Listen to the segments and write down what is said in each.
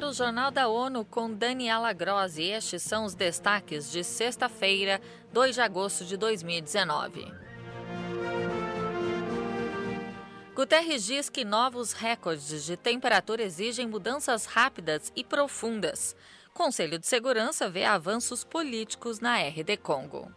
o Jornal da ONU com Daniela Grossi. Estes são os destaques de sexta-feira, 2 de agosto de 2019. Guterres diz que novos recordes de temperatura exigem mudanças rápidas e profundas. Conselho de Segurança vê avanços políticos na RD Congo.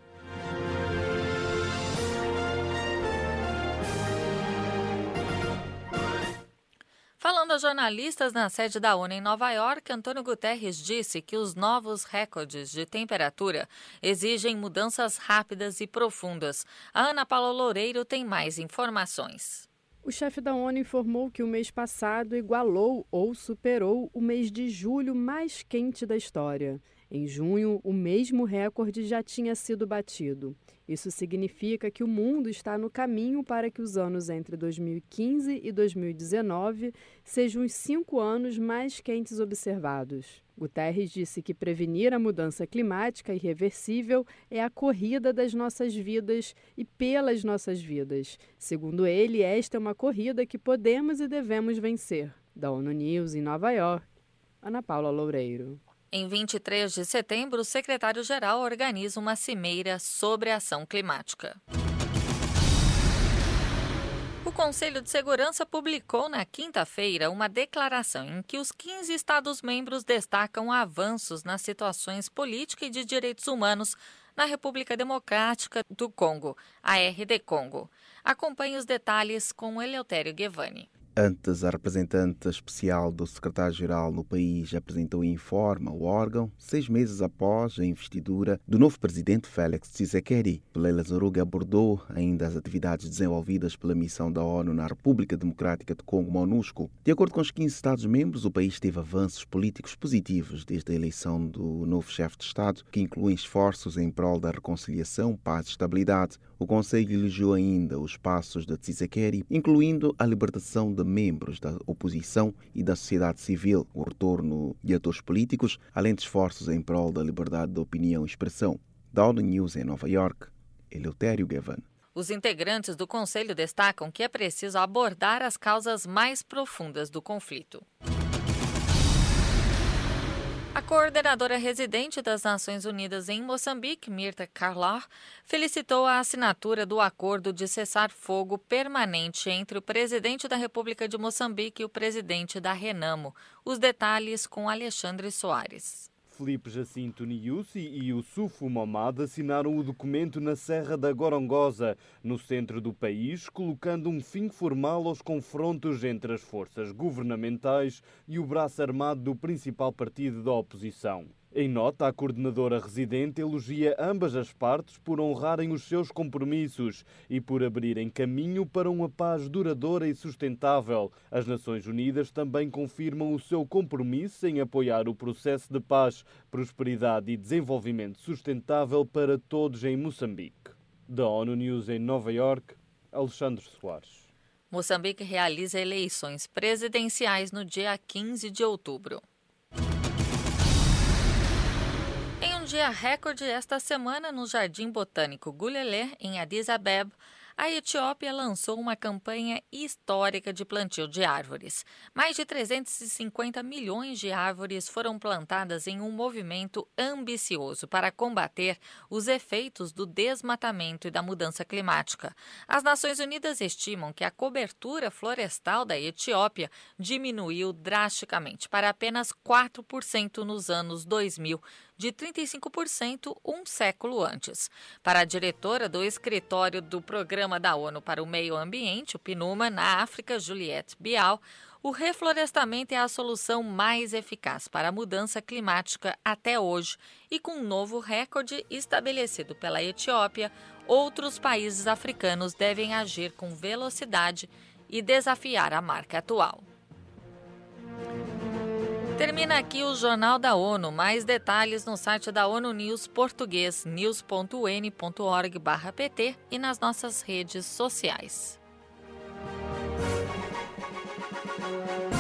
Falando a jornalistas na sede da ONU em Nova York, Antônio Guterres disse que os novos recordes de temperatura exigem mudanças rápidas e profundas. A Ana Paula Loureiro tem mais informações. O chefe da ONU informou que o mês passado igualou ou superou o mês de julho mais quente da história. Em junho, o mesmo recorde já tinha sido batido. Isso significa que o mundo está no caminho para que os anos entre 2015 e 2019 sejam os 5 anos mais quentes observados. Guterres disse que prevenir a mudança climática irreversível é a corrida das nossas vidas e pelas nossas vidas. Segundo ele, esta é uma corrida que podemos e devemos vencer. Da ONU News em Nova York, Ana Paula Loureiro. Em 23 de setembro, o secretário-geral organiza uma cimeira sobre ação climática. O Conselho de Segurança publicou na quinta-feira uma declaração em que os 15 Estados-membros destacam avanços nas situações política e de direitos humanos na República Democrática do Congo, a RD Congo. Acompanhe os detalhes com Eleutério Guevani. Antes, a representante especial do secretário-geral no país apresentou o informe ao órgão 6 meses após a investidura do novo presidente Félix Tshisekedi. Pelela Zoruga abordou ainda as atividades desenvolvidas pela missão da ONU na República Democrática do Congo, MONUSCO. De acordo com os 15 Estados-membros, o país teve avanços políticos positivos desde a eleição do novo chefe de Estado, que incluem esforços em prol da reconciliação, paz e estabilidade. O Conselho elogiou ainda os passos de Tshisekedi, incluindo a libertação de membros da oposição e da sociedade civil, o retorno de atores políticos, além de esforços em prol da liberdade de opinião e expressão. Da ONU News em Nova York, Eleutério Guevani. Os integrantes do Conselho destacam que é preciso abordar as causas mais profundas do conflito. A coordenadora residente das Nações Unidas em Moçambique, Mirta Carlar, felicitou a assinatura do acordo de cessar-fogo permanente entre o presidente da República de Moçambique e o presidente da Renamo. Os detalhes com Alexandre Soares. Filipe Jacinto Nyusi e Youssoufou Momad assinaram o documento na Serra da Gorongosa, no centro do país, colocando um fim formal aos confrontos entre as forças governamentais e o braço armado do principal partido da oposição. Em nota, a coordenadora residente elogia ambas as partes por honrarem os seus compromissos e por abrirem caminho para uma paz duradoura e sustentável. As Nações Unidas também confirmam o seu compromisso em apoiar o processo de paz, prosperidade e desenvolvimento sustentável para todos em Moçambique. Da ONU News em Nova York, Alexandre Soares. Moçambique realiza eleições presidenciais no dia 15 de outubro. Em um dia recorde esta semana no Jardim Botânico Gulele, em Addis Abeba, a Etiópia lançou uma campanha histórica de plantio de árvores. Mais de 350 milhões de árvores foram plantadas em um movimento ambicioso para combater os efeitos do desmatamento e da mudança climática. As Nações Unidas estimam que a cobertura florestal da Etiópia diminuiu drasticamente para apenas 4% nos anos 2000, de 35% um século antes. Para a diretora do escritório do Programa da ONU para o Meio Ambiente, o PNUMA, na África, Juliette Bial, o reflorestamento é a solução mais eficaz para a mudança climática até hoje e com um novo recorde estabelecido pela Etiópia, outros países africanos devem agir com velocidade e desafiar a marca atual. Termina aqui o Jornal da ONU. Mais detalhes no site da ONU News português, news.un.org/pt e nas nossas redes sociais.